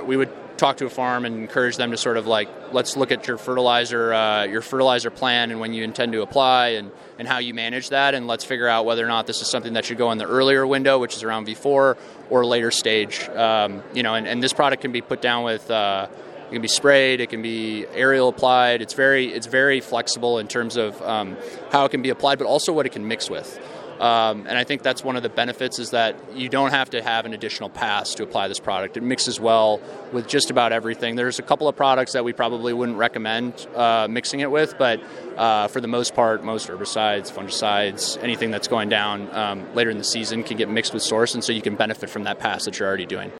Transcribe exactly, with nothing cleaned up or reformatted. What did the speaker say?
we would talk to a farm and encourage them to sort of like, let's look at your fertilizer, uh, your fertilizer plan and when you intend to apply and, and how you manage that. And let's figure out whether or not this is something that should go in the earlier window, which is around V four, or later stage. Um, you know, and, and this product can be put down with, uh, it can be sprayed, it can be aerial applied. It's very, it's very flexible in terms of um, how it can be applied, but also what it can mix with. Um, and I think that's one of the benefits is that you don't have to have an additional pass to apply this product. It mixes well with just about everything. There's a couple of products that we probably wouldn't recommend uh, mixing it with, but uh, for the most part, most herbicides, fungicides, anything that's going down um, later in the season can get mixed with Source, and so you can benefit from that pass that you're already doing.